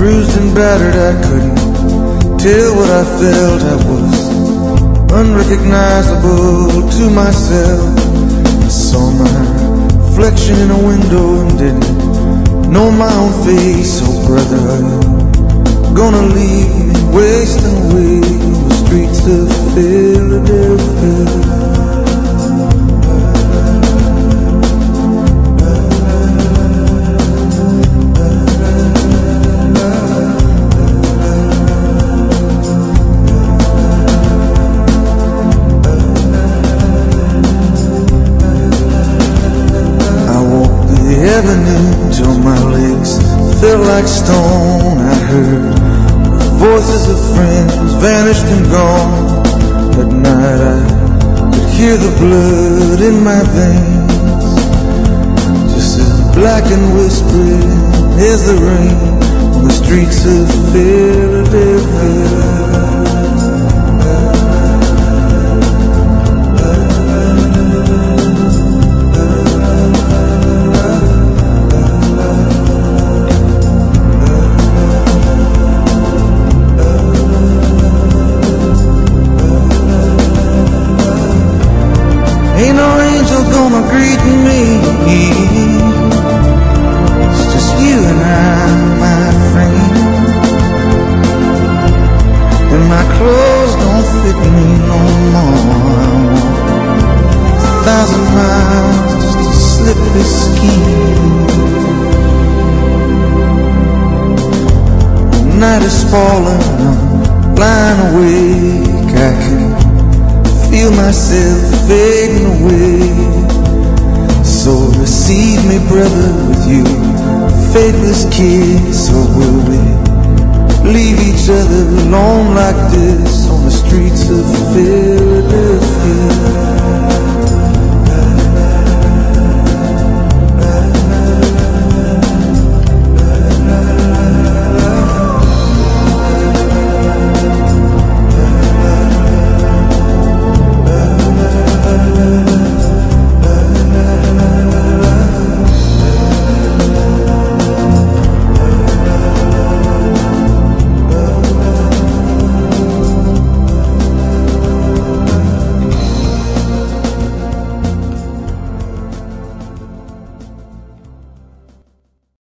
bruised and battered, I couldn't tell what I felt. I was unrecognizable to myself. I saw my reflection in a window and didn't know my own face. Oh brother, are you gonna leave me wasting away in the streets of Philadelphia? Till my legs felt like stone. I heard voices of friends vanished and gone. At night I could hear the blood in my veins, just as black and whispering as the rain on the streets of Philadelphia. Ain't no angel gonna greet me. It's just you and I, my friend. And my clothes don't fit me no more. I walk 1,000 miles just to slip this skin. The night is falling, I'm lying awake. I can feel myself fading away. So receive me, brother, with you faithless kiss. Or will we leave each other alone like this on the streets of Philadelphia?